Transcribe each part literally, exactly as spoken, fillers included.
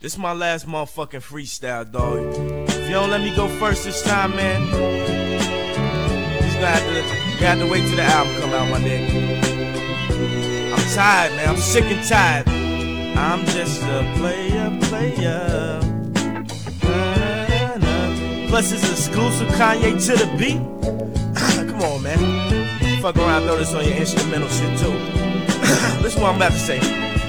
This my last motherfucking freestyle, dog. If you don't let me go first this time, man, just gonna have to, you have to wait till the album come out, my nigga. I'm tired, man. I'm sick and tired. I'm just a player, player. Uh, Plus, it's exclusive Kanye to the beat. Come on, man. Fuck around, throw this on your instrumental shit, too. Listen what I'm about to say.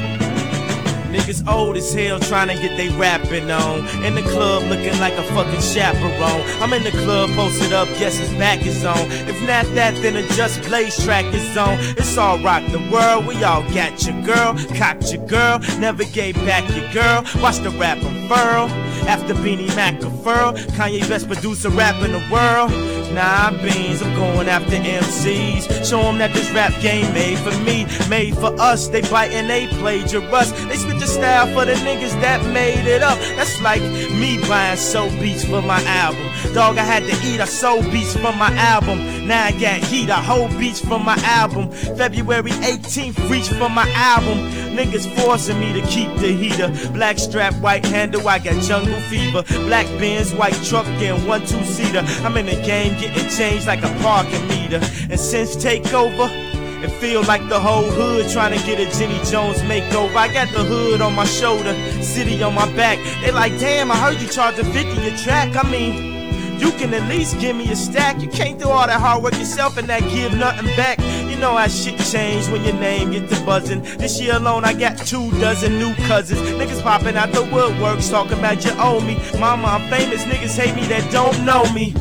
Niggas old as hell trying to get they rapping on. In the club looking like a fucking chaperone. I'm in the club posted up, guess his back is on. If not that, then a Just Blaze track is on. It's all rock the world, we all got your girl. Cocked your girl, never gave back your girl. Watch the rap unfurl. After Beanie Mac a furl, Kanye best producer rap in the world. Nah, beans, I'm going after M Cs. Show them that this rap game made for me, made for us. They bite and they plagiarize. They spit the style for the niggas that made it up. That's like me buying soul beats for my album. Dog, I had to eat, I sold beats from my album. Now I got heat, I hold beats from my album. February eighteenth, reach for my album. Niggas forcing me to keep the heater. Black strap, white handle, I got jungle fever. Black Benz, white truck, and one two-seater. I'm in the game getting changed like a parking meter. And since takeover, it feel like the whole hood trying to get a Jenny Jones makeover. I got the hood on my shoulder, city on my back. They like, damn, I heard you charging fifty a track. I mean, you can at least give me a stack. You can't do all that hard work yourself and that give nothing back. You know how shit change when your name get to buzzing. This year alone I got two dozen new cousins. Niggas popping out the woodworks talking about you owe me. Mama, I'm famous, niggas hate me that don't know me.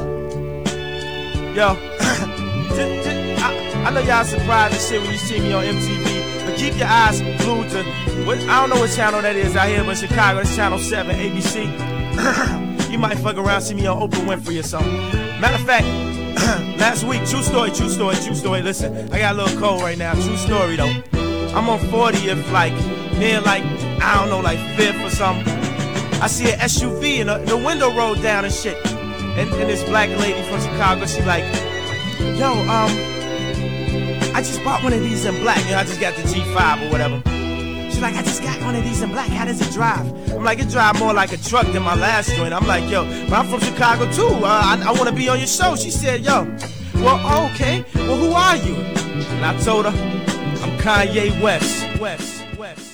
Yo, just, just, I, I know y'all surprised and shit when you see me on M T V, but keep your eyes glued to, what, I don't know what channel that is out here, but Chicago, it's channel seven, A B C. You might fuck around, see me on Oprah Winfrey or something. Matter of fact, last week, true story, true story, true story. Listen, I got a little cold right now, true story though. I'm on fortieth, like, near like, I don't know, like fifth or something. I see an S U V and the, the window rolled down and shit. And, and this black lady from Chicago, she like, yo, um, I just bought one of these in black. You know, I just got the G five or whatever. She's like, I just got one of these in black. How does it drive? I'm like, it drive more like a truck than my last joint. I'm like, yo, but I'm from Chicago too. Uh, I, I want to be on your show. She said, yo, well, okay. Well, who are you? And I told her, I'm Kanye West. West, West.